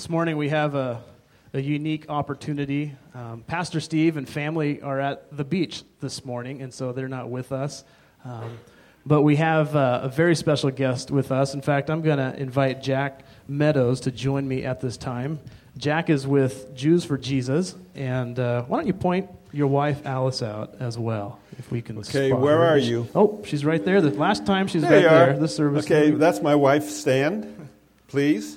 This morning we have a unique opportunity. Pastor Steve and family are at the beach this morning, and so they're not with us. But we have a very special guest with us. In fact, I'm going to invite Jack Meadows to join me at this time. Jack is with Jews for Jesus, and why don't you point your wife Alice out as well, if we can spot her. Okay, where are you? Oh, she's right there. The last time she's There you back there, are. this service. Okay, that's my wife. Stand, please.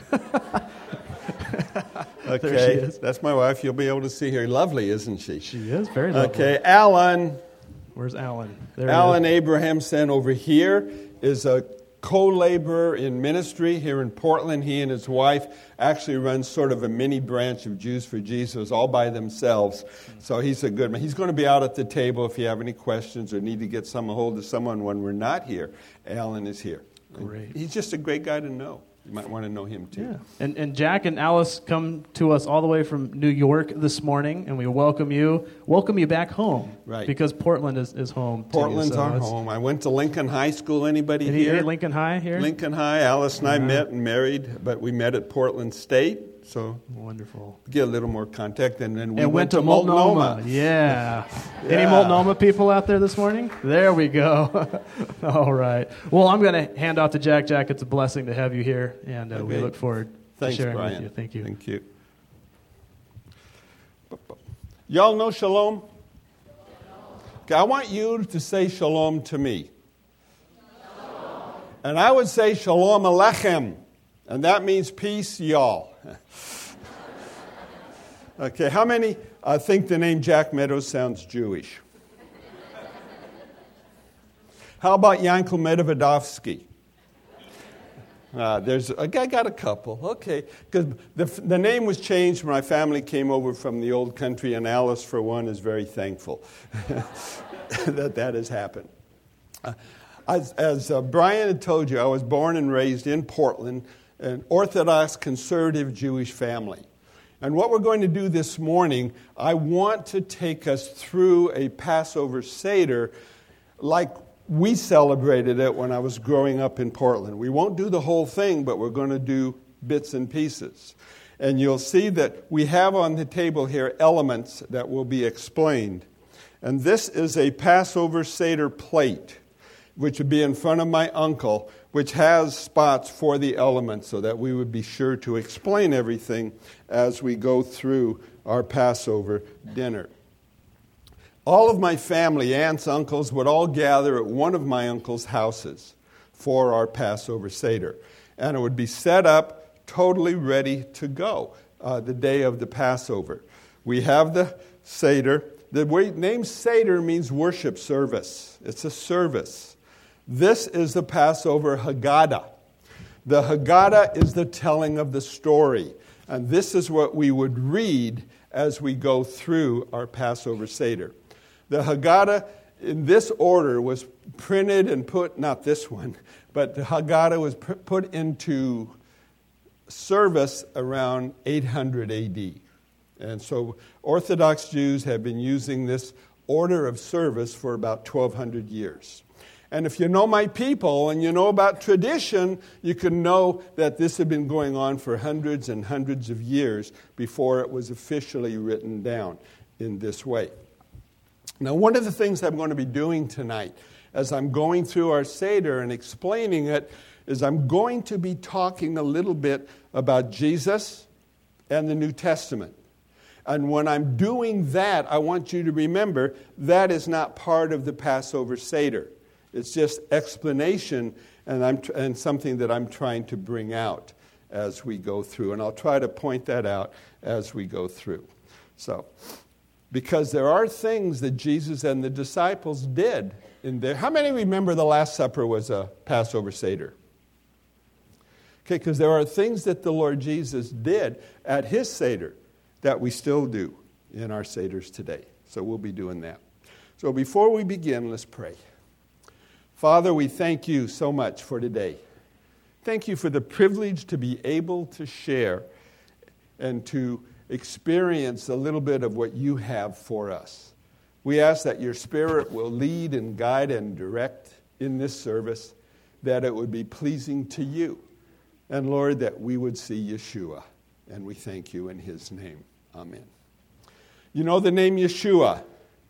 There she Okay, is. that's my wife. You'll be able to see her. Lovely, isn't she? She is very lovely. Okay, Alan. Where's Alan? There Alan he is. Abrahamson over here is a co-laborer in ministry here in Portland. He and his wife actually run sort of a mini branch of Jews for Jesus all by themselves. So he's a good man. He's going to be out at the table if you have any questions or need to get a hold of someone when we're not here. Alan is here. Great. He's just a great guy to know. You might want to know him too. Yeah. And Jack and Alice come to us all the way from New York this morning, and we welcome you back home. Right. Because Portland is home. Portland's to you, so our it's- home. I went to Lincoln High School. Anybody Did here? he Lincoln High here? Lincoln High. Alice and I met and married, but we met at Portland State. So Wonderful. get a little more contact. And then we And went to Multnomah. Yeah. Any Multnomah people out there this morning? There we go. All right. Well, I'm going to hand off to Jack. Jack, it's a blessing to have you here, and we Okay. look forward Thanks, to sharing Brian. with you. Thank you. Thank you. Y'all know shalom? Okay, I want you to say shalom to me. Shalom. And I would say shalom aleichem. And that means peace, y'all. Okay, how many think the name Jack Meadows sounds Jewish? How about Yankel Medvedovsky? I got a couple. Okay, because the name was changed when my family came over from the old country, and Alice, for one, is very thankful that has happened. As Brian had told you, I was born and raised in Portland, an Orthodox conservative Jewish family. And what we're going to do this morning, I want to take us through a Passover Seder like we celebrated it when I was growing up in Portland. We won't do the whole thing, but we're going to do bits and pieces. And you'll see that we have on the table here elements that will be explained. And this is a Passover Seder plate, which would be in front of my uncle, which has spots for the elements so that we would be sure to explain everything as we go through our Passover dinner. All of my family, aunts, uncles, would all gather at one of my uncle's houses for our Passover Seder. And it would be set up totally ready to go the day of the Passover. We have the Seder. The name Seder means worship service. It's a service. This is the Passover Haggadah. The Haggadah is the telling of the story. And this is what we would read as we go through our Passover Seder. The Haggadah in this order was printed and put, not this one, but the Haggadah was put into service around 800 AD. And so Orthodox Jews have been using this order of service for about 1,200 years. And if you know my people and you know about tradition, you can know that this had been going on for hundreds and hundreds of years before it was officially written down in this way. Now, one of the things I'm going to be doing tonight as I'm going through our Seder and explaining it is I'm going to be talking a little bit about Jesus and the New Testament. And when I'm doing that, I want you to remember that is not part of the Passover Seder. It's just explanation and something that I'm trying to bring out as we go through. And I'll try to point that out as we go through. So, because there are things that Jesus and the disciples did in there. How many remember the Last Supper was a Passover Seder? Okay, because there are things that the Lord Jesus did at his Seder that we still do in our Seders today. So we'll be doing that. So before we begin, let's pray. Father, we thank you so much for today. Thank you for the privilege to be able to share and to experience a little bit of what you have for us. We ask that your Spirit will lead and guide and direct in this service, that it would be pleasing to you. And Lord, that we would see Yeshua And we thank you in his name. Amen. You know the name Yeshua.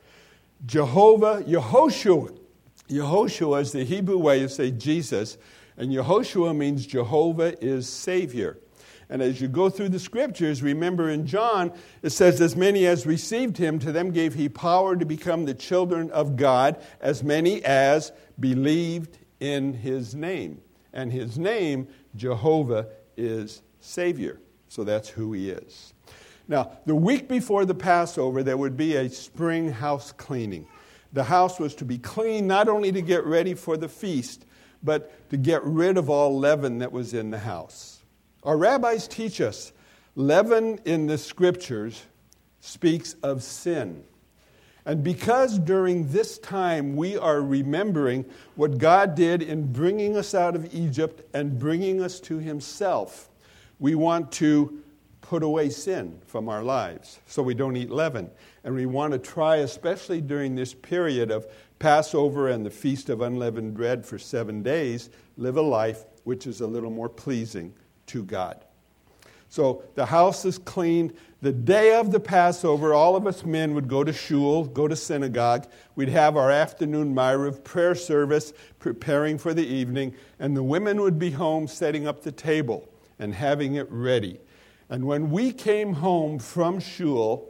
Yehoshua. Yehoshua is the Hebrew way to say Jesus. And Yehoshua means Jehovah is Savior. And as you go through the scriptures, remember in John, it says, as many as received him, to them gave he power to become the children of God, as many as believed in his name. And his name, Jehovah, is Savior. So that's who he is. Now, the week before the Passover, there would be a spring house cleaning. The house was to be cleaned not only to get ready for the feast, but to get rid of all leaven that was in the house. Our rabbis teach us leaven in the scriptures speaks of sin. And because during this time we are remembering what God did in bringing us out of Egypt and bringing us to himself, we want to put away sin from our lives so we don't eat leaven. And we want to try, especially during this period of Passover and the Feast of Unleavened Bread for 7 days, live a life which is a little more pleasing to God. So the house is cleaned. The day of the Passover, all of us men would go to shul, go to synagogue. We'd have our afternoon Ma'ariv prayer service, preparing for the evening, and the women would be home setting up the table and having it ready. And when we came home from shul,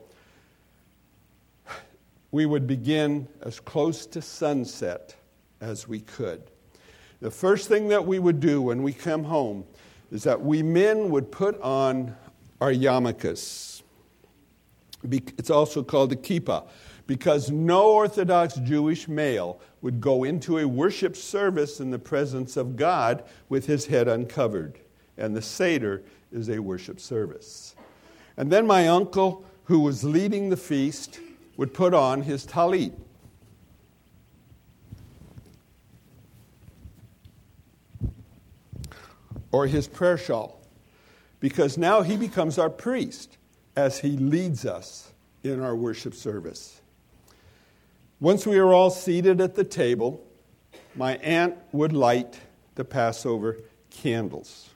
we would begin as close to sunset as we could. The first thing that we would do when we come home is that we men would put on our yarmulkes. It's also called a kippah, because no Orthodox Jewish male would go into a worship service in the presence of God with his head uncovered. And the Seder is a worship service. And then my uncle, who was leading the feast, would put on his talit. Or his prayer shawl, because now he becomes our priest as he leads us in our worship service. Once we are all seated at the table, my aunt would light the Passover candles.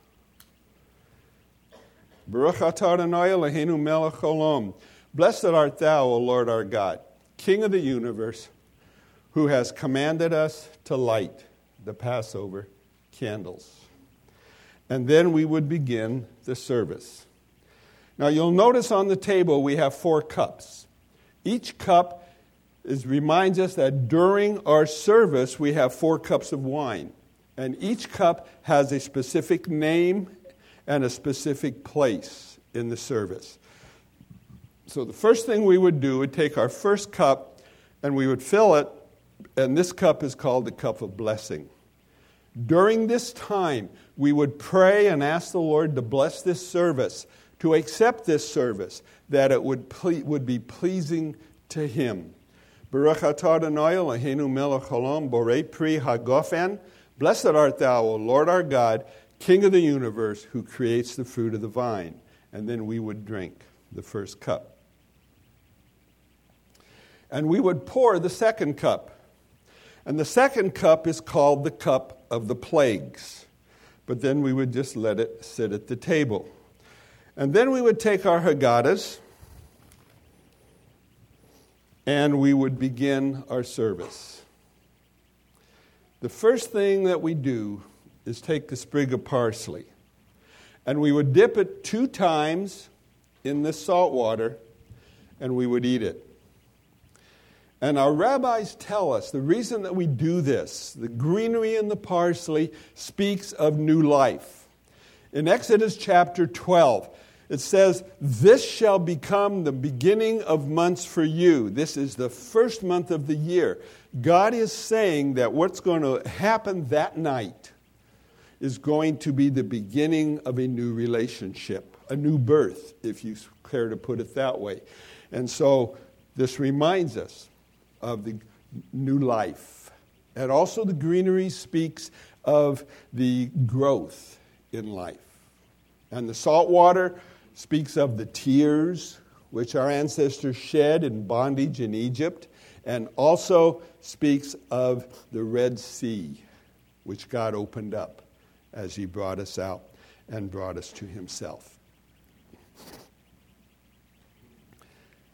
Baruch atah Adonai Eloheinu melech haolam. Blessed art thou, O Lord our God, King of the universe, who has commanded us to light the Passover candles. And then we would begin the service. Now you'll notice on the table we have 4 cups. Each cup reminds us that during our service we have 4 cups of wine. And each cup has a specific name and a specific place in the service. So the first thing we would do would take our first cup and we would fill it, and this cup is called the cup of blessing. During this time, we would pray and ask the Lord to bless this service, to accept this service, that it would be pleasing to him. Baruch atah Adonai Eloheinu melech haolam borei pri hagofen. Blessed art thou, O Lord our God, King of the universe, who creates the fruit of the vine. And then we would drink the first cup. And we would pour the second cup. And the second cup is called the cup of the plagues. But then we would just let it sit at the table. And then we would take our Haggadahs and we would begin our service. The first thing that we do is take the sprig of parsley. And we would dip it 2 times in this salt water and we would eat it. And our rabbis tell us the reason that we do this, the greenery in the parsley speaks of new life. In Exodus chapter 12, it says, "This shall become the beginning of months for you." This is the first month of the year. God is saying that what's going to happen that night is going to be the beginning of a new relationship, a new birth, if you care to put it that way. And so this reminds us of the new life. And also the greenery speaks of the growth in life. And the salt water speaks of the tears which our ancestors shed in bondage in Egypt, and also speaks of the Red Sea, which God opened up as he brought us out and brought us to himself.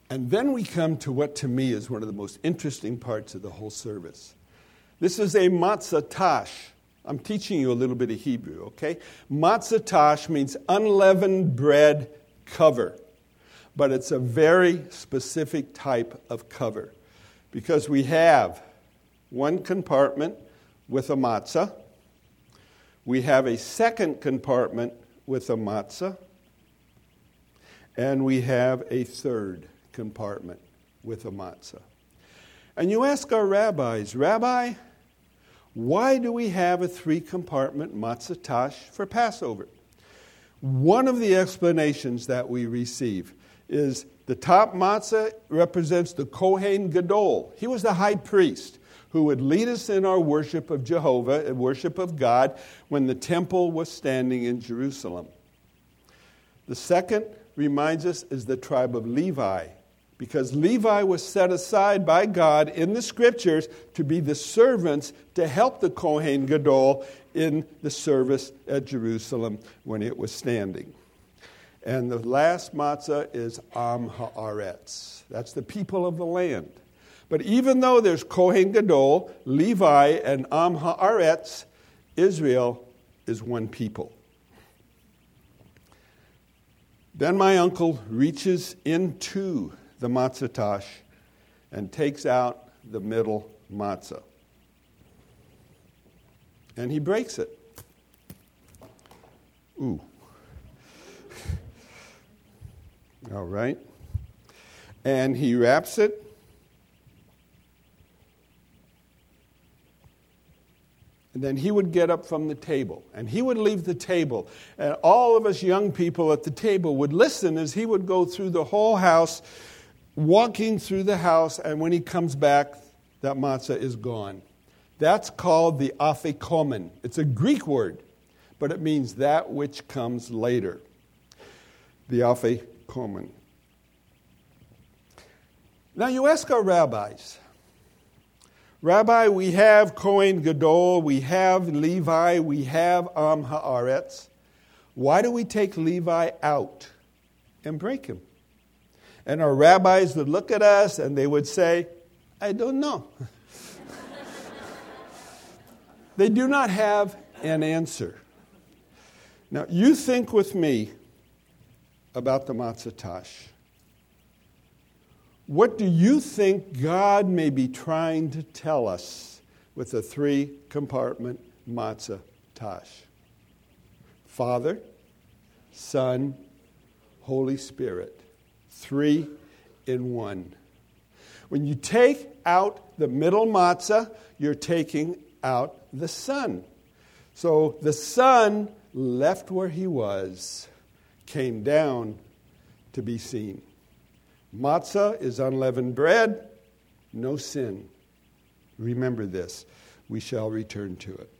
And then we come to what to me is one of the most interesting parts of the whole service. This is a matzah tash. I'm teaching you a little bit of Hebrew, okay? Matzah tash means unleavened bread cover. But it's a very specific type of cover. Because we have one compartment with a matzah. We have a second compartment with a matzah. And we have a third compartment with a matzah. And you ask our rabbis, Rabbi, why do we have a 3-compartment matzah tash for Passover? One of the explanations that we receive is the top matzah represents the Kohen Gadol. He was the high priest who would lead us in our worship of Jehovah and worship of God when the temple was standing in Jerusalem. The second reminds us is the tribe of Levi, because Levi was set aside by God in the Scriptures to be the servants to help the Kohen Gadol in the service at Jerusalem when it was standing. And the last matzah is Am Haaretz. That's the people of the land. But even though there's Kohen Gadol, Levi, and Am Haaretz, Israel is one people. Then my uncle reaches into the matzah tash and takes out the middle matzah. And he breaks it. Ooh. All right. And he wraps it. And then he would get up from the table, and he would leave the table. And all of us young people at the table would listen as he would go through the whole house, walking through the house, and when he comes back, that matzah is gone. That's called the afikomen. It's a Greek word, but it means that which comes later. The afikomen. Now you ask our rabbis, Rabbi, we have Kohen Gadol, we have Levi, we have Am Haaretz. Why do we take Levi out and break him? And our rabbis would look at us and they would say, I don't know. They do not have an answer. Now, you think with me about the matzah tash. What do you think God may be trying to tell us with a 3-compartment matzah tash? Father, Son, Holy Spirit. 3 in 1. When you take out the middle matzah, you're taking out the Son. So the Son left where he was, came down to be seen. Matzah is unleavened bread, no sin. Remember this. We shall return to it.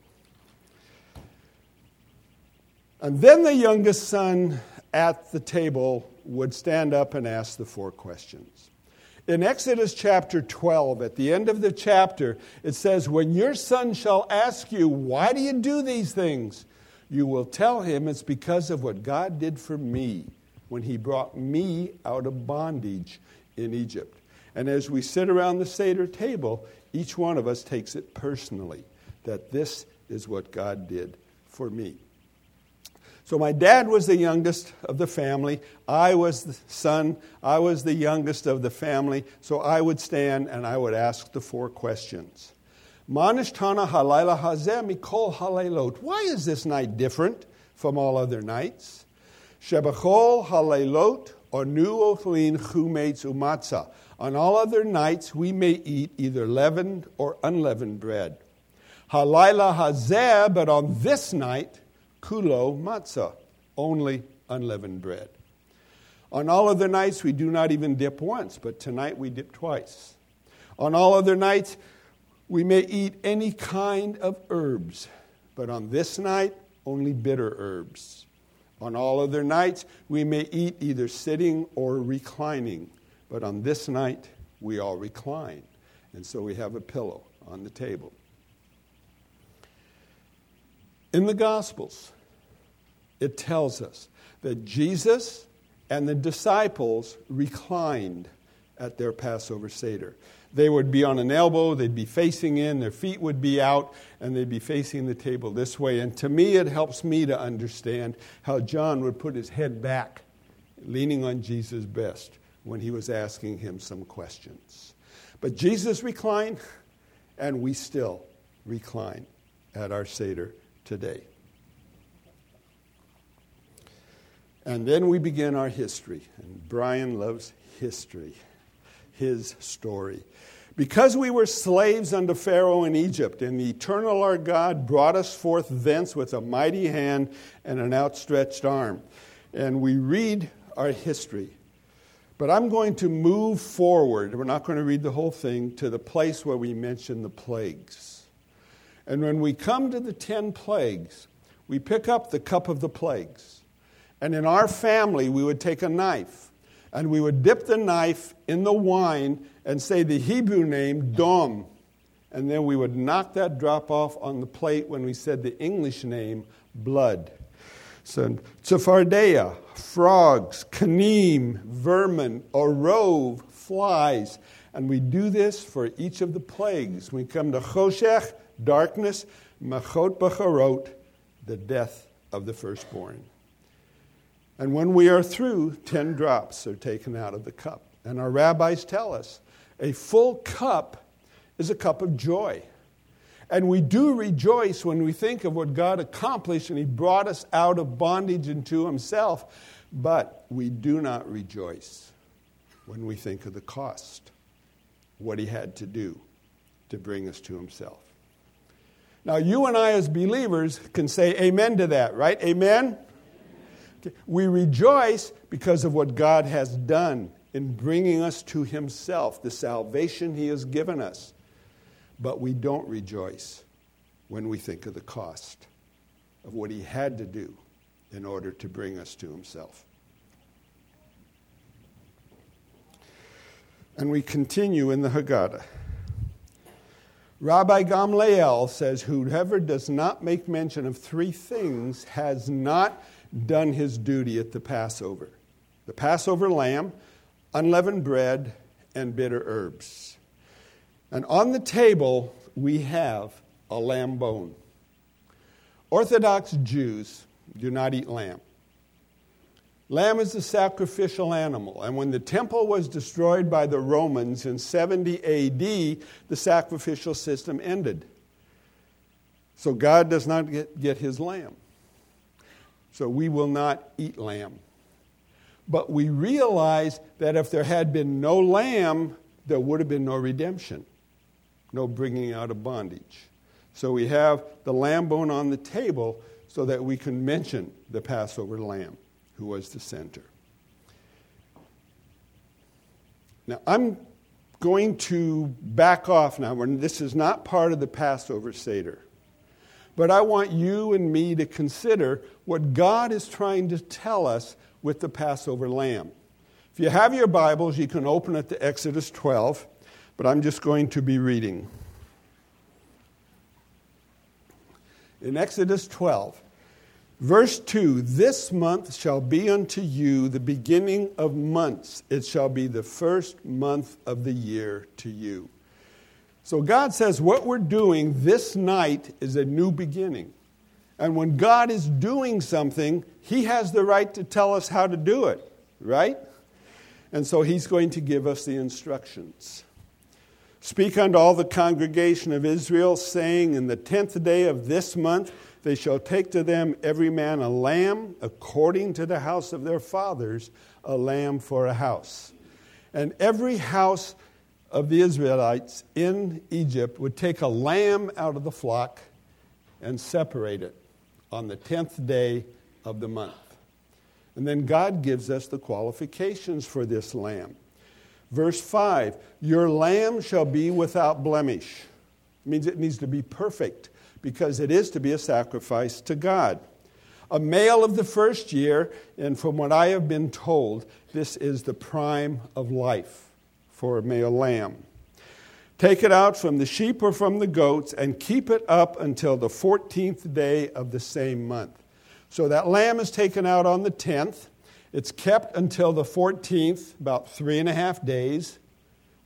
And then the youngest son at the table would stand up and ask the 4 questions. In Exodus chapter 12, at the end of the chapter, it says, when your son shall ask you, why do you do these things? You will tell him it's because of what God did for me when he brought me out of bondage in Egypt. And as we sit around the Seder table, each one of us takes it personally, that this is what God did for me. So my dad was the youngest of the family. I was the son. I was the youngest of the family. So I would stand and I would ask the 4 questions. Manishtana halayla hazeh mikol halaylot. Why is this night different from all other nights? Shebachol halaylot onu ochlin chumetz umatzah. On all other nights we may eat either leavened or unleavened bread. Halayla hazeh, but on this night, kulo matzah, only unleavened bread. On all other nights we do not even dip once, but tonight we dip twice. On all other nights we may eat any kind of herbs, but on this night only bitter herbs. On all other nights, we may eat either sitting or reclining. But on this night, we all recline. And so we have a pillow on the table. In the Gospels, it tells us that Jesus and the disciples reclined at their Passover Seder. They would be on an elbow, they'd be facing in, their feet would be out, and they'd be facing the table this way. And to me, it helps me to understand how John would put his head back, leaning on Jesus' breast when he was asking him some questions. But Jesus reclined, and we still recline at our Seder today. And then we begin our history. And Brian loves history, his story. Because we were slaves under Pharaoh in Egypt, and the eternal our God brought us forth thence with a mighty hand and an outstretched arm. And we read our history. But I'm going to move forward. We're not going to read the whole thing, to the place where we mention the plagues. And when we come to the 10 plagues, we pick up the cup of the plagues. And in our family, we would take a knife, and we would dip the knife in the wine and say the Hebrew name, Dom. And then we would knock that drop off on the plate when we said the English name, blood. So, Tsephardeia, frogs, kanim, vermin, orov, flies. And we do this for each of the plagues. We come to Choshech, darkness, Machot Bacharot, the death of the firstborn. And when we are through, 10 drops are taken out of the cup. And our rabbis tell us a full cup is a cup of joy. And we do rejoice when we think of what God accomplished and He brought us out of bondage into Himself. But we do not rejoice when we think of the cost, what He had to do to bring us to Himself. Now, you and I as believers can say amen to that, right? Amen? Okay. We rejoice because of what God has done in bringing us to Himself, the salvation He has given us. But we don't rejoice when we think of the cost of what He had to do in order to bring us to Himself. And we continue in the Haggadah. Rabbi Gamliel says, whoever does not make mention of 3 things has not done his duty at the Passover. The Passover lamb, unleavened bread, and bitter herbs. And on the table, we have a lamb bone. Orthodox Jews do not eat lamb. Lamb is a sacrificial animal. And when the temple was destroyed by the Romans in 70 A.D., the sacrificial system ended. So God does not get His lamb. So we will not eat lamb. But we realize that if there had been no lamb, there would have been no redemption. No bringing out of bondage. So we have the lamb bone on the table so that we can mention the Passover lamb, who was the center. Now, I'm going to back off now. This is not part of the Passover Seder. But I want you and me to consider what God is trying to tell us with the Passover lamb. If you have your Bibles, you can open it to Exodus 12. But I'm just going to be reading. In Exodus 12, verse 2, this month shall be unto you the beginning of months. It shall be the first month of the year to you. So God says what we're doing this night is a new beginning. And when God is doing something, He has the right to tell us how to do it, right? And so He's going to give us the instructions. Speak unto all the congregation of Israel, saying, in the 10th day of this month they shall take to them every man a lamb, according to the house of their fathers, a lamb for a house. And every house of the Israelites in Egypt would take a lamb out of the flock and separate it on the 10th day of the month. And then God gives us the qualifications for this lamb. Verse 5, your lamb shall be without blemish. It means it needs to be perfect because it is to be a sacrifice to God. A male of the first year, and from what I have been told, this is the prime of life for a male lamb. Take it out from the sheep or from the goats and keep it up until the 14th day of the same month. So that lamb is taken out on the 10th. It's kept until the 14th, about 3.5 days,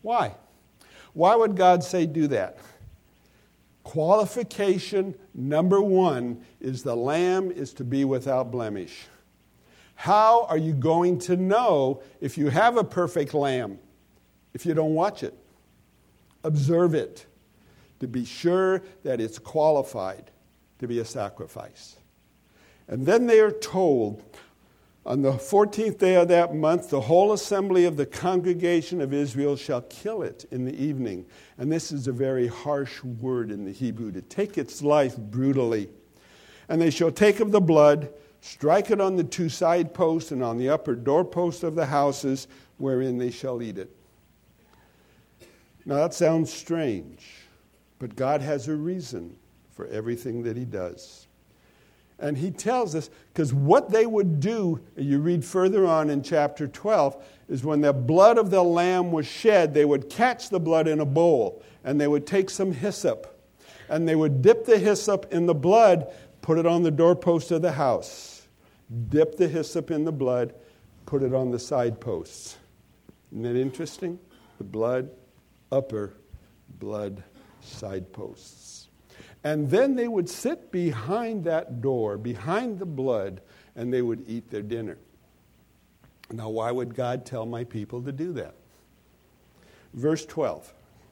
Why? Why would God say do that? Qualification number one is the lamb is to be without blemish. How are you going to know if you have a perfect lamb if you don't watch it? Observe it to be sure that it's qualified to be a sacrifice. And then they are told, on the 14th day of that month, the whole assembly of the congregation of Israel shall kill it in the evening. And this is a very harsh word in the Hebrew, to take its life brutally. And they shall take of the blood, strike it on the two side posts and on the upper doorposts of the houses wherein they shall eat it. Now that sounds strange, but God has a reason for everything that he does. And he tells us, because what they would do, you read further on in chapter 12, is when the blood of the lamb was shed, they would catch the blood in a bowl, and they would take some hyssop, and they would dip the hyssop in the blood, put it on the doorpost of the house. Dip the hyssop in the blood, put it on the side posts. Isn't that interesting? The blood, upper blood, side posts. And then they would sit behind that door, behind the blood, and they would eat their dinner. Now, why would God tell my people to do that? Verse 12.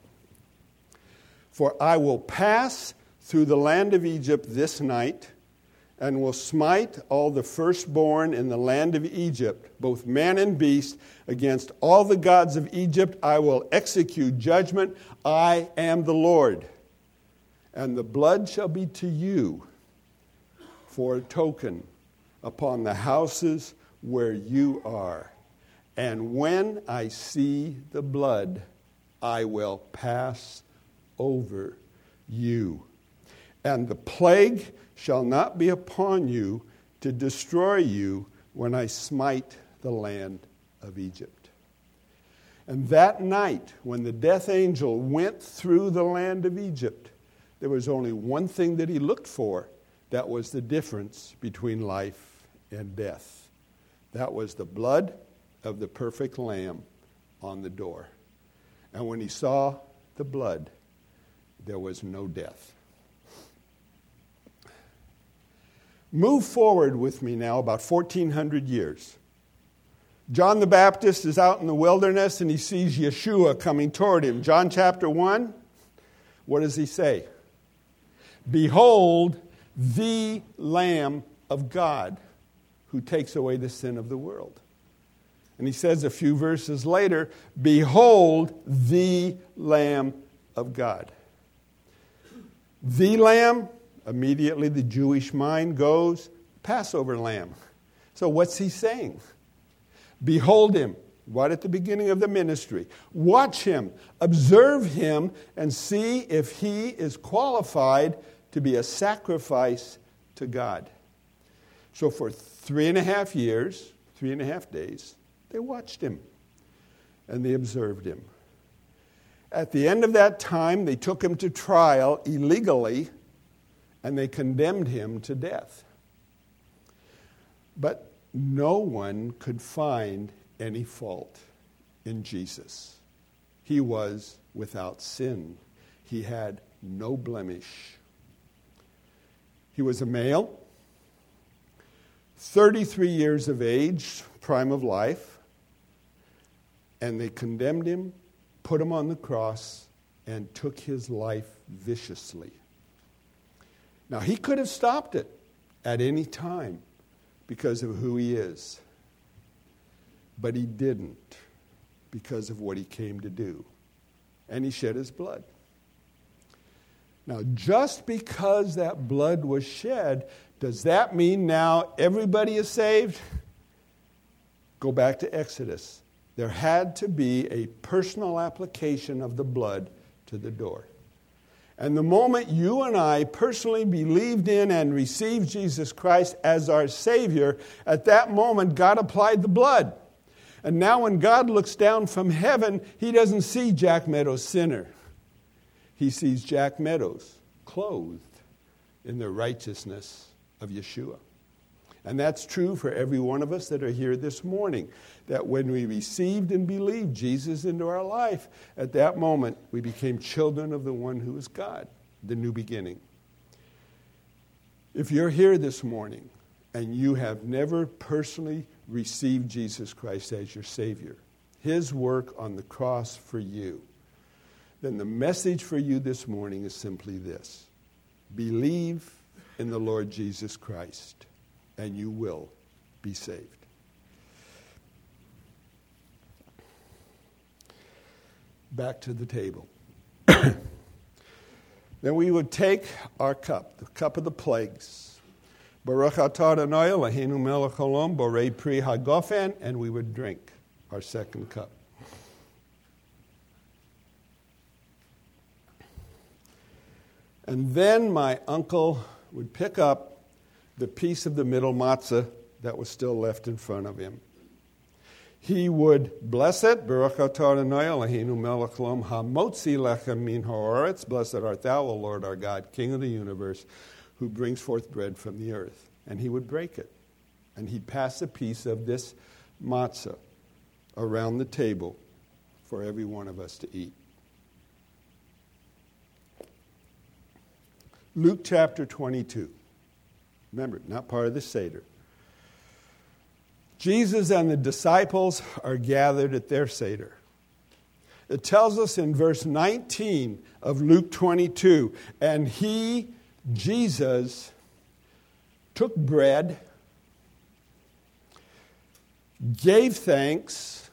For I will pass through the land of Egypt this night, and will smite all the firstborn in the land of Egypt, both man and beast. Against all the gods of Egypt I will execute judgment. I am the Lord. And the blood shall be to you for a token upon the houses where you are. And when I see the blood, I will pass over you. And the plague shall not be upon you to destroy you when I smite the land of Egypt. And that night, when the death angel went through the land of Egypt, there was only one thing that he looked for. That was the difference between life and death. That was the blood of the perfect lamb on the door. And when he saw the blood, there was no death. Move forward with me now about 1,400 years. John the Baptist is out in the wilderness and he sees Yeshua coming toward him. John chapter 1, what does he say? Behold, the Lamb of God who takes away the sin of the world. And he says a few verses later, behold, the Lamb of God. The Lamb, immediately the Jewish mind goes, Passover lamb. So what's he saying? Behold him, right at the beginning of the ministry. Watch him, observe him, and see if he is qualified to be a sacrifice to God. So for 3.5 years, 3.5 days, they watched him and they observed him. At the end of that time, they took him to trial illegally and they condemned him to death. But no one could find any fault in Jesus. He was without sin. He had no blemish. He was a male, 33 years of age, prime of life, and they condemned him, put him on the cross, and took his life viciously. Now, he could have stopped it at any time because of who he is, but he didn't because of what he came to do, and he shed his blood. Now, just because that blood was shed, does that mean now everybody is saved? Go back to Exodus. There had to be a personal application of the blood to the door. And the moment you and I personally believed in and received Jesus Christ as our Savior, at that moment God applied the blood. And now when God looks down from heaven, he doesn't see Jack Meadows, sinner. He sees Jack Meadows clothed in the righteousness of Yeshua. And that's true for every one of us that are here this morning, that when we received and believed Jesus into our life, at that moment we became children of the one who is God, the new beginning. If you're here this morning and you have never personally received Jesus Christ as your Savior, his work on the cross for you, then the message for you this morning is simply this: believe in the Lord Jesus Christ, and you will be saved. Back to the table. Then we would take our cup, the cup of the plagues, Baruch atah Adonai Eloheinu melech haolam borei pri hagofen, and we would drink our second cup. And then my uncle would pick up the piece of the middle matzah that was still left in front of him. He would bless it, Baruch atah Adonai Eloheinu melech haolam hamotzi lechem min haaretz. Blessed art thou, O Lord our God, King of the universe, who brings forth bread from the earth. And he would break it. And he'd pass a piece of this matzah around the table for every one of us to eat. Luke chapter 22. Remember, not part of the Seder. Jesus and the disciples are gathered at their Seder. It tells us in verse 19 of Luke 22, and he, Jesus, took bread, gave thanks,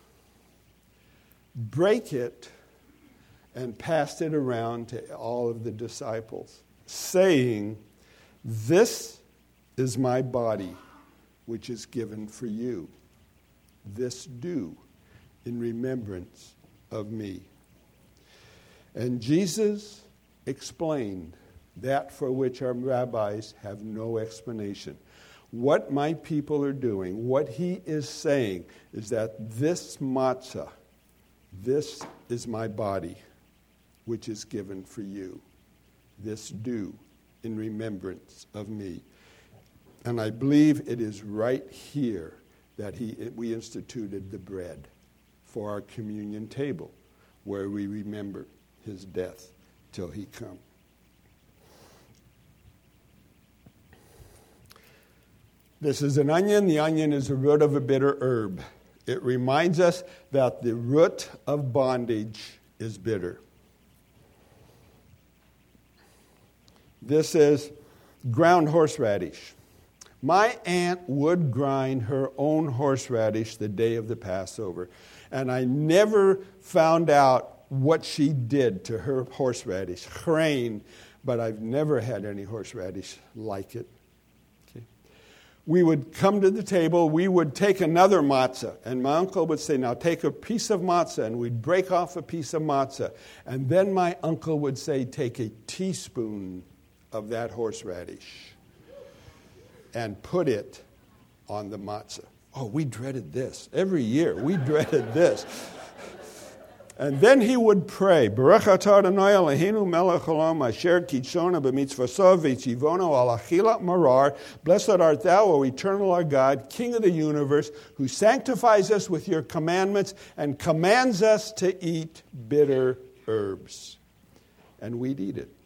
brake it, and passed it around to all of the disciples, saying, "This is my body, which is given for you. This do in remembrance of me." And Jesus explained that for which our rabbis have no explanation. What my people are doing, what he is saying, is that this matzah, this is my body, which is given for you. This do in remembrance of me. And I believe it is right here that we instituted the bread for our communion table, where we remember his death till he come. This is an onion. The onion is the root of a bitter herb. It reminds us that the root of bondage is bitter. This is ground horseradish. My aunt would grind her own horseradish the day of the Passover, and I never found out what she did to her horseradish. Chrein, but I've never had any horseradish like it. Okay. We would come to the table, we would take another matzah, and my uncle would say, "Now take a piece of matzah," and we'd break off a piece of matzah. And then my uncle would say, "Take a teaspoon of that horseradish and put it on the matzah." Oh, we dreaded this. Every year, we dreaded this. And then he would pray, Baruch atah Adonai Eloheinu melech haolam asher kitshona b'mitzvosav v'tzivono al achilat marar. Blessed art thou, O eternal our God, King of the universe, who sanctifies us with your commandments and commands us to eat bitter herbs. And we'd eat it.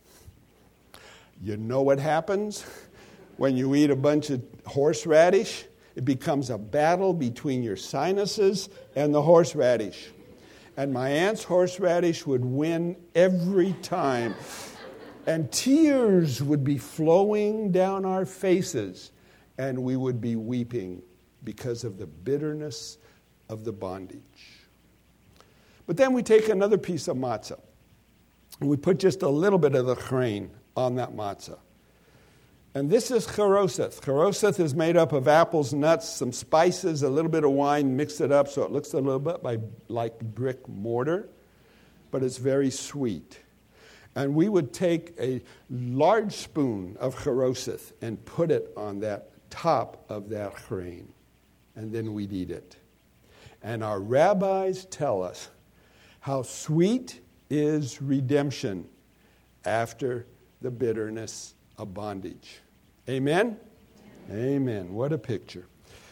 You know what happens when you eat a bunch of horseradish? It becomes a battle between your sinuses and the horseradish. And my aunt's horseradish would win every time. And tears would be flowing down our faces, and we would be weeping because of the bitterness of the bondage. But then we take another piece of matzah, and we put just a little bit of the chrein on that matzah. And this is charoseth. Charoseth is made up of apples, nuts, some spices, a little bit of wine, mix it up so it looks a little bit like brick mortar, but it's very sweet. And we would take a large spoon of charoseth and put it on that top of that chrein, and then we'd eat it. And our rabbis tell us how sweet is redemption after the bitterness of bondage. Amen? Amen. What a picture.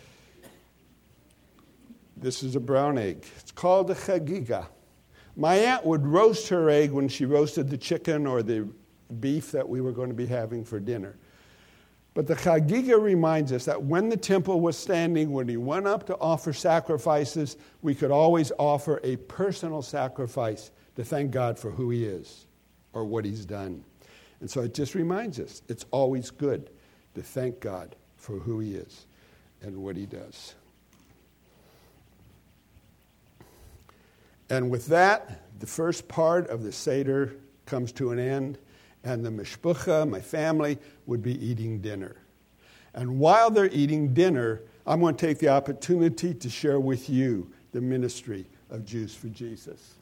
This is a brown egg. It's called a chagiga. My aunt would roast her egg when she roasted the chicken or the beef that we were going to be having for dinner. But the chagiga reminds us that when the temple was standing, when he went up to offer sacrifices, we could always offer a personal sacrifice to thank God for who he is or what he's done. And so it just reminds us it's always good to thank God for who he is and what he does. And with that, the first part of the Seder comes to an end, and the mishpucha, my family, would be eating dinner. And while they're eating dinner, I'm going to take the opportunity to share with you the ministry of Jews for Jesus.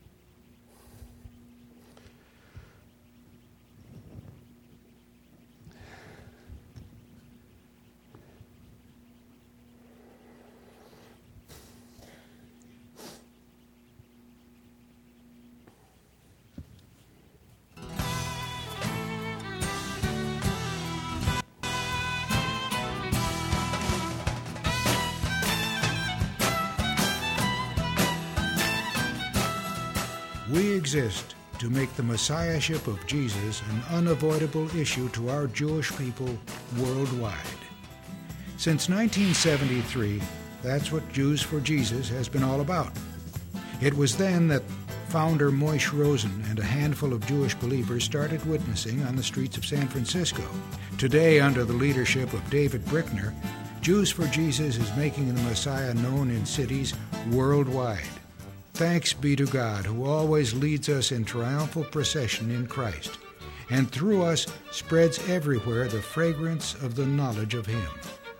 We exist to make the messiahship of Jesus an unavoidable issue to our Jewish people worldwide. Since 1973, that's what Jews for Jesus has been all about. It was then that founder Moshe Rosen and a handful of Jewish believers started witnessing on the streets of San Francisco. Today, under the leadership of David Brickner, Jews for Jesus is making the Messiah known in cities worldwide. Thanks be to God, who always leads us in triumphal procession in Christ, and through us spreads everywhere the fragrance of the knowledge of him.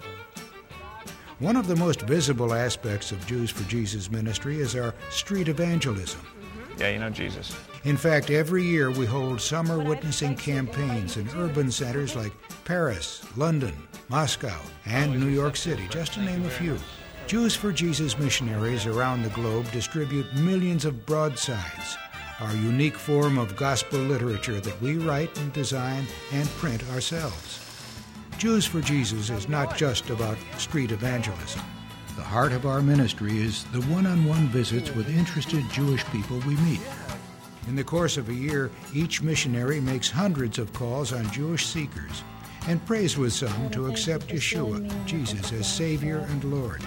One of the most visible aspects of Jews for Jesus ministry is our street evangelism. Yeah, you know Jesus. In fact, every year we hold summer witnessing campaigns in urban centers like Paris, London, Moscow, and New York City, just to name a few. Jews for Jesus missionaries around the globe distribute millions of broadsides, our unique form of gospel literature that we write and design and print ourselves. Jews for Jesus is not just about street evangelism. The heart of our ministry is the one-on-one visits with interested Jewish people we meet. In the course of a year, each missionary makes hundreds of calls on Jewish seekers and prays with some to accept Yeshua, Jesus, as Savior and Lord.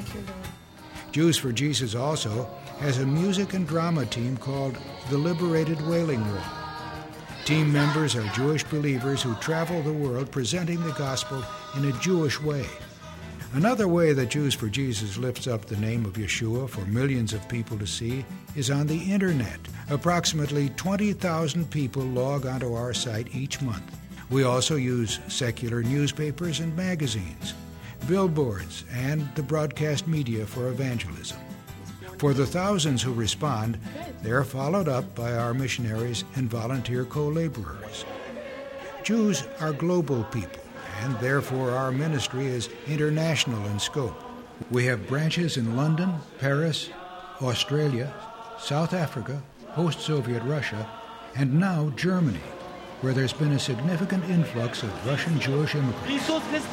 Jews for Jesus also has a music and drama team called the Liberated Wailing Wall. Team members are Jewish believers who travel the world presenting the gospel in a Jewish way. Another way that Jews for Jesus lifts up the name of Yeshua for millions of people to see is on the internet. Approximately 20,000 people log onto our site each month. We also use secular newspapers and magazines, billboards, and the broadcast media for evangelism. For the thousands who respond, they are followed up by our missionaries and volunteer co-laborers. Jews are global people, and therefore our ministry is international in scope. We have branches in London, Paris, Australia, South Africa, post-Soviet Russia, and now Germany, where there's been a significant influx of Russian Jewish immigrants.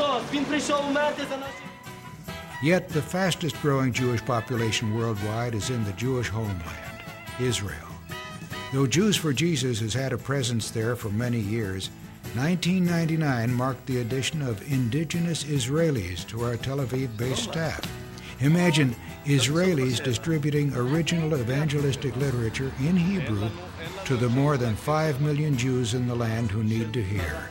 Yet the fastest growing Jewish population worldwide is in the Jewish homeland, Israel. Though Jews for Jesus has had a presence there for many years, 1999 marked the addition of indigenous Israelis to our Tel Aviv-based staff. Imagine Israelis distributing original evangelistic literature in Hebrew to the more than 5 million Jews in the land who need to hear.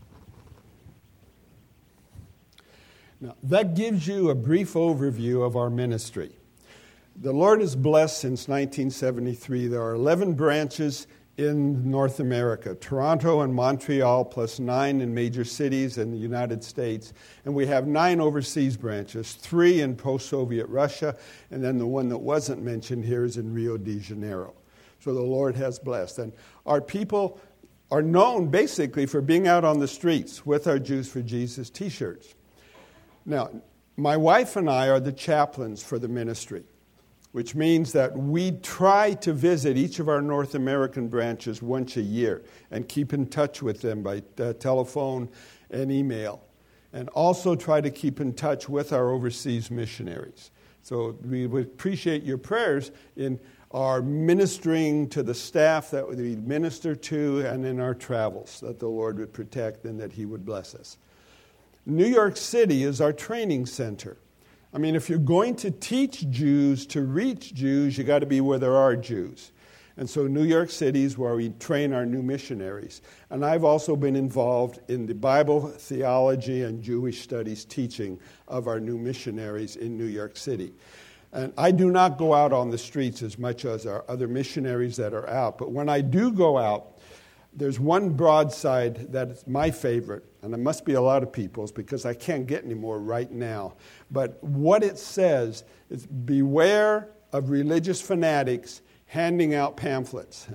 Now, that gives you a brief overview of our ministry. The Lord has blessed since 1973. There are 11 branches in North America, Toronto and Montreal, plus 9 in major cities in the United States. And we have 9 overseas branches, 3 in post-Soviet Russia, and then the one that wasn't mentioned here is in Rio de Janeiro. So the Lord has blessed. And our people are known basically for being out on the streets with our Jews for Jesus t-shirts. Now, my wife and I are the chaplains for the ministry, which means that we try to visit each of our North American branches once a year and keep in touch with them by telephone and email. and also try to keep in touch with our overseas missionaries. So we would appreciate your prayers in our ministering to the staff that we minister to and in our travels, that the Lord would protect and that He would bless us. New York City is our training center. I mean, if you're going to teach Jews to reach Jews, you got to be where there are Jews. And so New York City is where we train our new missionaries. And I've also been involved in the Bible, theology, and Jewish studies teaching of our new missionaries in New York City. And I do not go out on the streets as much as our other missionaries that are out. But when I do go out, there's one broadside that's my favorite, and it must be a lot of people's because I can't get any more right now. But what it says is, beware of religious fanatics handing out pamphlets.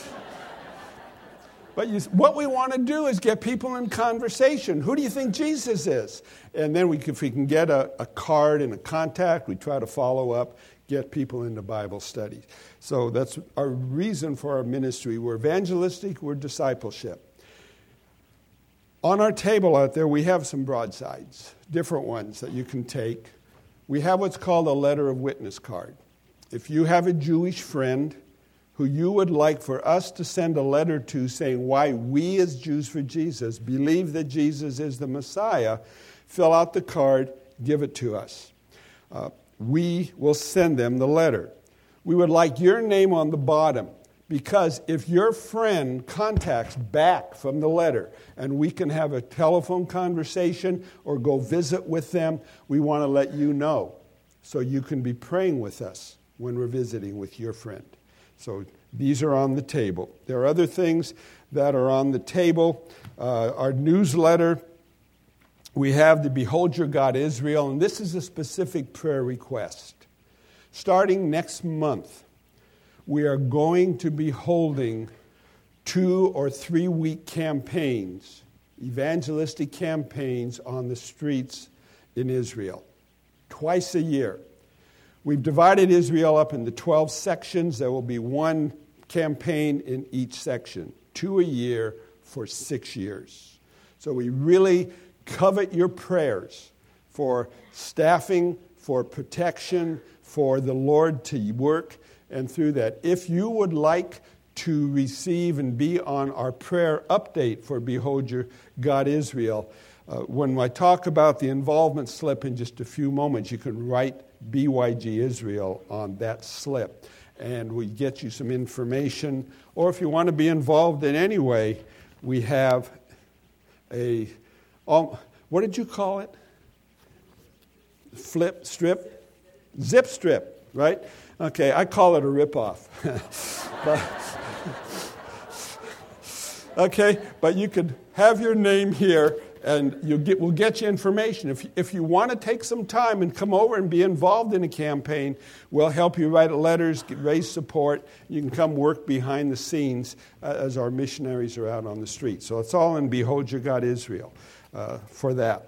But what we want to do is get people in conversation. Who do you think Jesus is? And then if we can get a card and a contact, we try to follow up, get people into Bible studies. So that's our reason for our ministry. We're evangelistic, we're discipleship. On our table out there, we have some broadsides, different ones that you can take. We have what's called a letter of witness card. If you have a Jewish friend who you would like for us to send a letter to saying why we as Jews for Jesus believe that Jesus is the Messiah, fill out the card, give it to us. We will send them the letter. We would like your name on the bottom, because if your friend contacts back from the letter and we can have a telephone conversation or go visit with them, we want to let you know so you can be praying with us when we're visiting with your friend. So these are on the table. There are other things that are on the table. Our newsletter, we have the Behold Your God Israel, and this is a specific prayer request. Starting next month, we are going to be holding 2 or 3 week campaigns, evangelistic campaigns on the streets in Israel, twice a year. We've divided Israel up into 12 sections. There will be 1 campaign in each section, 2 a year for 6 years. So we really covet your prayers for staffing, for protection, for the Lord to work, and through that. If you would like to receive and be on our prayer update for Behold Your God Israel, when I talk about the involvement slip in just a few moments, you can write BYG Israel on that slip, and we get you some information. Or if you want to be involved in any way, we have a, what did you call it? Flip strip? Zip strip, right? Okay, I call it a ripoff. Okay, but you could have your name here, and we'll get you information. If you want to take some time and come over and be involved in a campaign, we'll help you write letters, raise support. You can come work behind the scenes as our missionaries are out on the street. So it's all in Behold Your God Israel for that.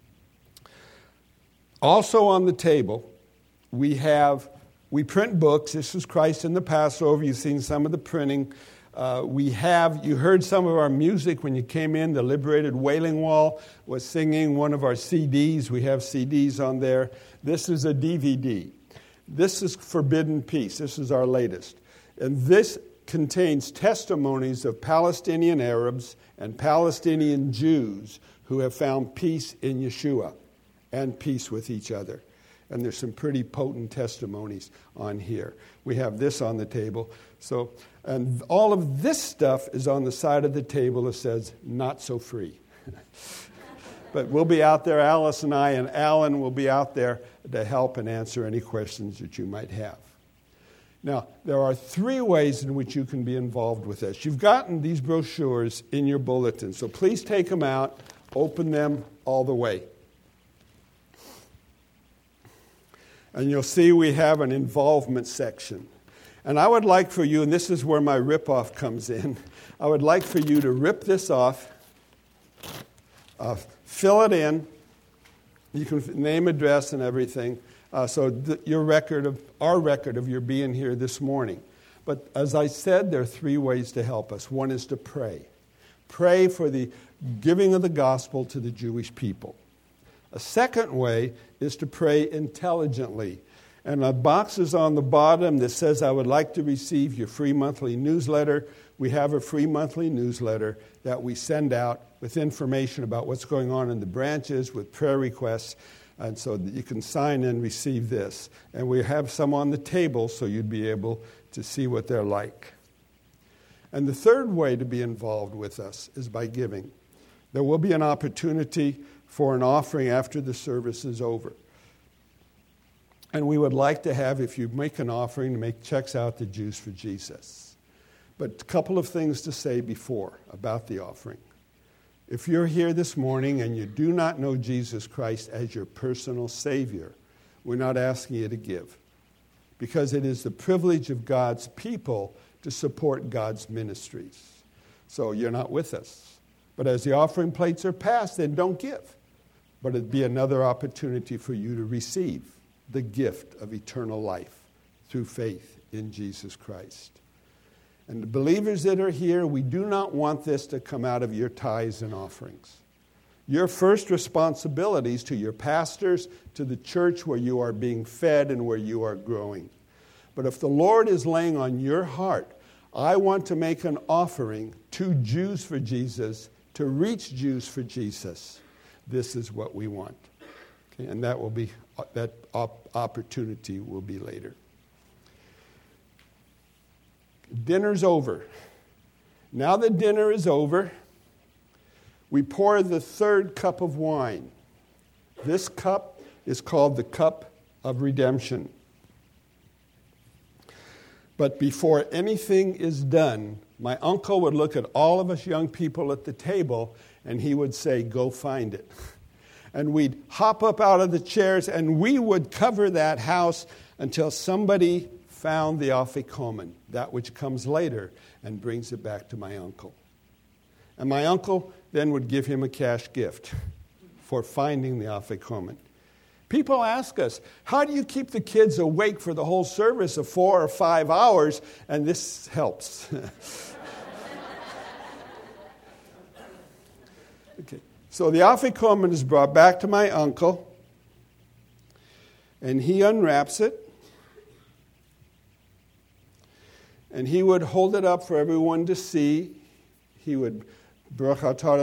Also on the table, we print books. This is Christ in the Passover. You've seen some of the printing. You heard some of our music when you came in. The Liberated Wailing Wall was singing one of our CDs. We have CDs on there. This is a DVD. This is Forbidden Peace. This is our latest. And this contains testimonies of Palestinian Arabs and Palestinian Jews who have found peace in Yeshua and peace with each other. And there's some pretty potent testimonies on here. We have this on the table. And all of this stuff is on the side of the table that says, not so free. But we'll be out there, Alice and I and Alan will be out there to help and answer any questions that you might have. Now, there are 3 ways in which you can be involved with this. You've gotten these brochures in your bulletin, so please take them out, open them all the way. And you'll see we have an involvement section. And I would like for you, and this is where my rip-off comes in, I would like for you to rip this off, fill it in. You can name, address, and everything. Our record of your being here this morning. But as I said, there are 3 ways to help us. One is to pray. Pray for the giving of the gospel to the Jewish people. A second way is to pray intelligently. And a box is on the bottom that says, I would like to receive your free monthly newsletter. We have a free monthly newsletter that we send out with information about what's going on in the branches, with prayer requests, and so that you can sign and receive this. And we have some on the table so you'd be able to see what they're like. And the third way to be involved with us is by giving. There will be an opportunity for an offering after the service is over. And we would like to have, if you make an offering, to make checks out to Jews for Jesus. But a couple of things to say before about the offering. If you're here this morning and you do not know Jesus Christ as your personal Savior, we're not asking you to give, because it is the privilege of God's people to support God's ministries. So you're not with us. But as the offering plates are passed, then don't give. But it'd be another opportunity for you to receive the gift of eternal life through faith in Jesus Christ. And the believers that are here, we do not want this to come out of your tithes and offerings. Your first responsibilities to your pastors, to the church where you are being fed and where you are growing. But if the Lord is laying on your heart, I want to make an offering to Jews for Jesus, to reach Jews for Jesus, this is what we want. Okay? And that will be that opportunity will be later. Dinner's over. Now that dinner is over, we pour the third cup of wine. This cup is called the cup of redemption. But before anything is done, my uncle would look at all of us young people at the table and he would say, go find it. And we'd hop up out of the chairs and we would cover that house until somebody found the afikomen, that which comes later, and brings it back to my uncle. And my uncle then would give him a cash gift for finding the afikomen. People ask us, how do you keep the kids awake for the whole service of 4 or 5 hours? And this helps. Okay. So the afikomen is brought back to my uncle, and he unwraps it, and he would hold it up for everyone to see. He would, he'd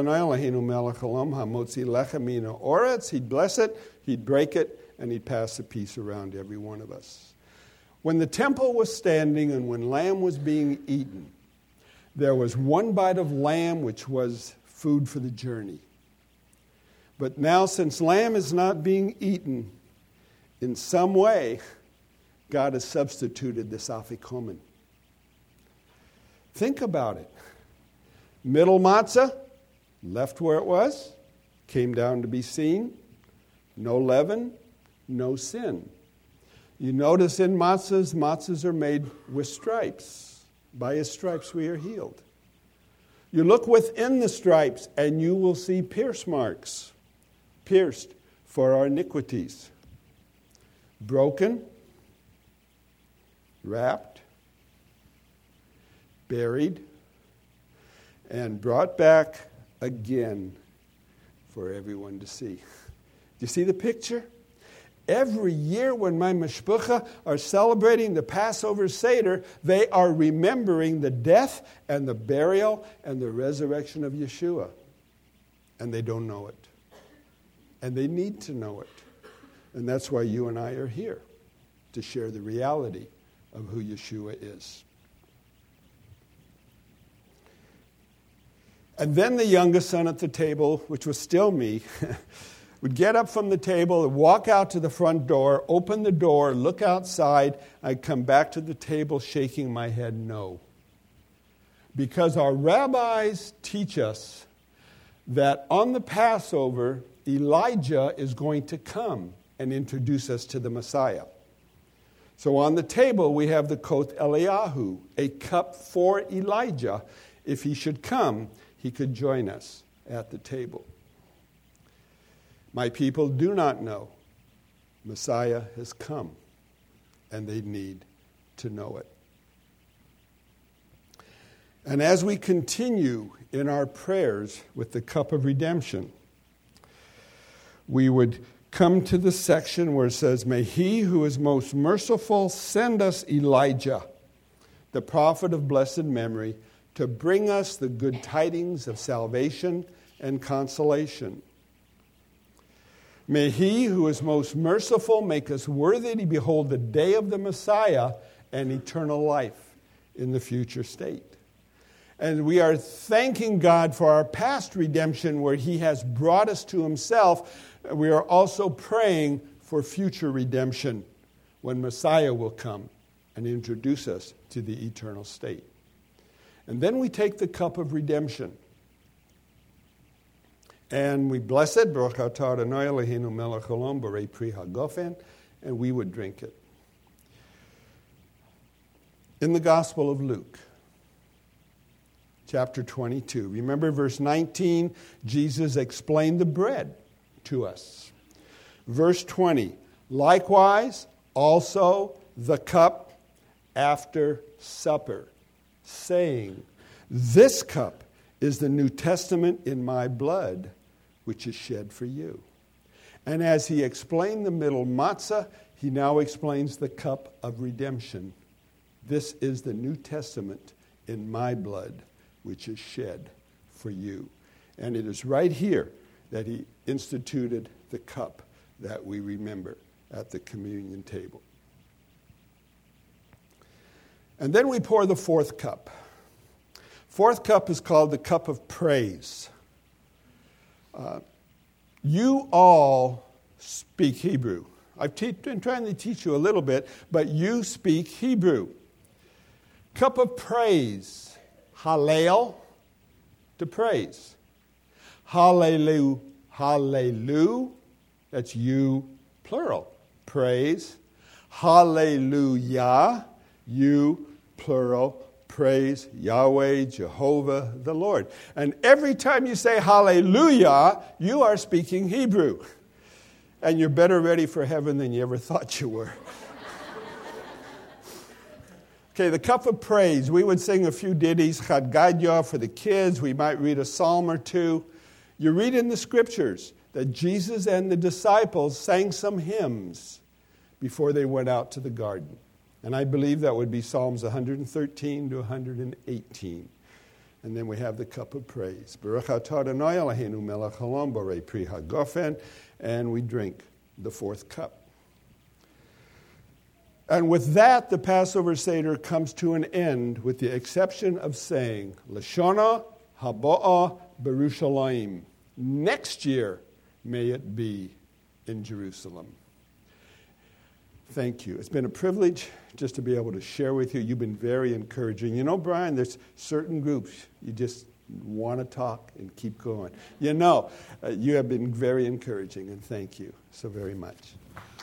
bless it, he'd break it, and he'd pass a piece around every one of us. When the temple was standing and when lamb was being eaten, there was one bite of lamb which was food for the journey. But now, since lamb is not being eaten, in some way, God has substituted this afikomen. Think about it. Middle matzah, left where it was, came down to be seen. No leaven, no sin. You notice in matzahs are made with stripes. By his stripes we are healed. You look within the stripes and you will see pierce marks. Pierced for our iniquities. Broken, wrapped, buried, and brought back again for everyone to see. Do you see the picture? Every year when my mishpucha are celebrating the Passover Seder, they are remembering the death and the burial and the resurrection of Yeshua. And they don't know it. And they need to know it. And that's why you and I are here, to share the reality of who Yeshua is. And then the youngest son at the table, which was still me, would get up from the table and walk out to the front door, open the door, look outside. I'd come back to the table shaking my head no. Because our rabbis teach us that on the Passover, Elijah is going to come and introduce us to the Messiah. So on the table we have the Koth Eliyahu, a cup for Elijah. If he should come, he could join us at the table. My people do not know Messiah has come, and they need to know it. And as we continue in our prayers with the cup of redemption, we would come to the section where it says, "May he who is most merciful send us Elijah, the prophet of blessed memory, to bring us the good tidings of salvation and consolation. May he who is most merciful make us worthy to behold the day of the Messiah and eternal life in the future state." And we are thanking God for our past redemption where he has brought us to himself. We are also praying for future redemption when Messiah will come and introduce us to the eternal state. And then we take the cup of redemption. And we bless it, Baruch atah Adonai Eloheinu melech haolam borei pri hagofen, and we would drink it. In the Gospel of Luke, chapter 22, remember verse 19, Jesus explained the bread to us. Verse 20, likewise also the cup after supper, saying, "This cup is the New Testament in my blood, which is shed for you." And as he explained the middle matzah, he now explains the cup of redemption. This is the New Testament in my blood, which is shed for you. And it is right here that he instituted the cup that we remember at the communion table. And then we pour the fourth cup. Fourth cup is called the cup of praise. You all speak Hebrew. I've been trying to teach you a little bit, but you speak Hebrew. Cup of praise. Hallel, to praise. Hallelu, hallelu, that's you, plural. Praise. Hallelujah, you, plural. Praise Yahweh, Jehovah, the Lord. And every time you say hallelujah, you are speaking Hebrew. And you're better ready for heaven than you ever thought you were. Okay, the cup of praise. We would sing a few ditties, Chad Gadya for the kids. We might read a psalm or two. You read in the scriptures that Jesus and the disciples sang some hymns before they went out to the garden. And I believe that would be Psalms 113 to 118. And then we have the cup of praise. Baruch atah Adonai Eloheinu melech haolam borei pri hagofen. And we drink the fourth cup. And with that, the Passover Seder comes to an end with the exception of saying, Lashana haba'a Berushalayim. Next year, may it be in Jerusalem. Thank you. It's been a privilege just to be able to share with you. You've been very encouraging. You know, Brian, there's certain groups you just want to talk and keep going. You have been very encouraging, and thank you so very much.